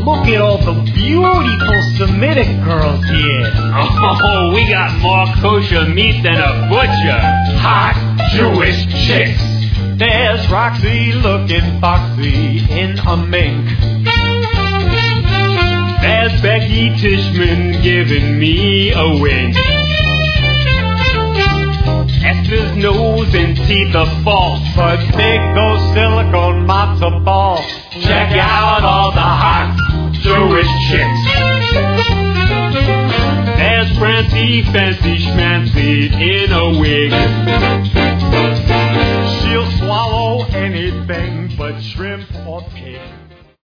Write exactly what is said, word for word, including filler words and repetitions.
look at all the beautiful Semitic girls here. Oh, we got more kosher meat than a butcher. Hot Jewish chicks. There's Roxy looking foxy in a mink. There's Becky Tishman giving me a wink. Esther's nose and teeth are false, but big those silicone matzo balls. Check out all the hot Jewish chicks. There's Francie Fancy Schmancy in a wig. She'll swallow anything but shrimp or pig.